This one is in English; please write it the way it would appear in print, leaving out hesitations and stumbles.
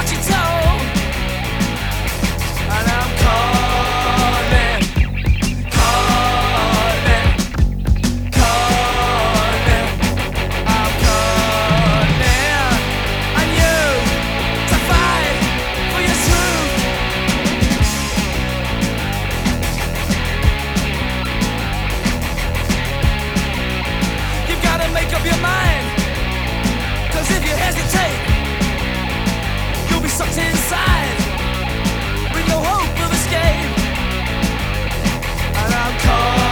what you're told. And I'm calling, calling, calling. I'm calling on you to fight for your truth. You've got to make up your mind, 'cause if you hesitate, you'll be sucked inside with no hope of escape. And I'm calling.